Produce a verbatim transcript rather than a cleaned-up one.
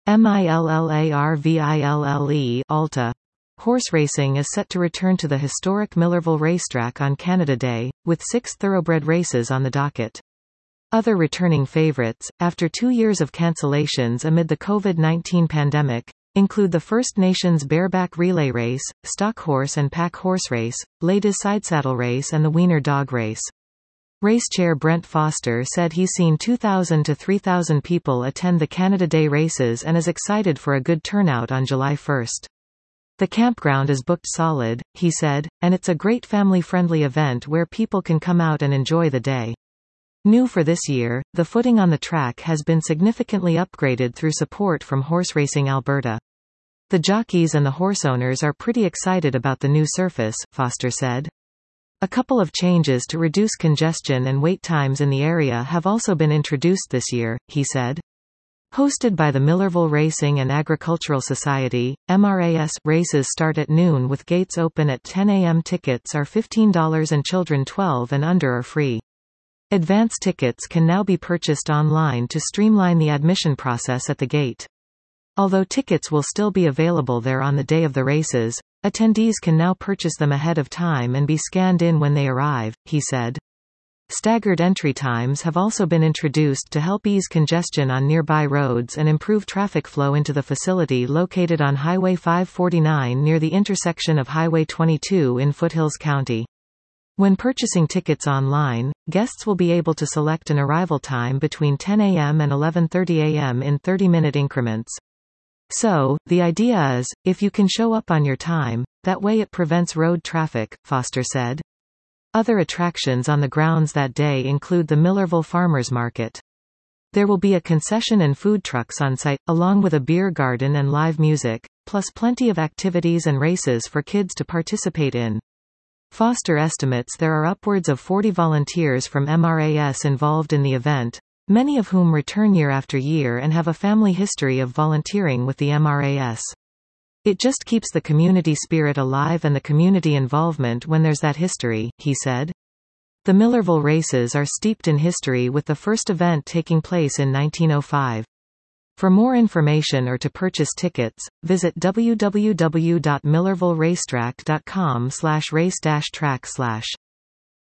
MILLARVILLE Alta. Horse racing is set to return to the historic Millerville Racetrack on Canada Day, with six thoroughbred races on the docket. Other returning favorites, after two years of cancellations amid the COVID nineteen pandemic, include the First Nations Bareback Relay Race, Stock Horse and Pack Horse Race, Ladies Sidesaddle Race and the Wiener Dog Race. Race Chair Brent Foster said he's seen two thousand to three thousand people attend the Canada Day races and is excited for a good turnout on July first. The campground is booked solid, he said, and it's a great family-friendly event where people can come out and enjoy the day. New for this year, the footing on the track has been significantly upgraded through support from Horse Racing Alberta. The jockeys and the horse owners are pretty excited about the new surface, Foster said. A couple of changes to reduce congestion and wait times in the area have also been introduced this year, he said. Hosted by the Millerville Racing and Agricultural Society, M R A S races start at noon with gates open at ten a m Tickets are fifteen dollars and children twelve and under are free. Advance tickets can now be purchased online to streamline the admission process at the gate. Although tickets will still be available there on the day of the races, attendees can now purchase them ahead of time and be scanned in when they arrive, he said. Staggered entry times have also been introduced to help ease congestion on nearby roads and improve traffic flow into the facility located on Highway five forty-nine near the intersection of Highway twenty-two in Foothills County. When purchasing tickets online, guests will be able to select an arrival time between ten a m and eleven thirty a m in thirty-minute increments. So, the idea is, if you can show up on your time, that way it prevents road traffic, Foster said. Other attractions on the grounds that day include the Millerville Farmers Market. There will be a concession and food trucks on site, along with a beer garden and live music, plus plenty of activities and races for kids to participate in. Foster estimates there are upwards of forty volunteers from M R A S involved in the event, many of whom return year after year and have a family history of volunteering with the M R A S. It just keeps the community spirit alive and the community involvement when there's that history, he said. The Millerville races are steeped in history with the first event taking place in nineteen oh five. For more information or to purchase tickets, visit w w w dot millerville racetrack dot com slash race dash track slash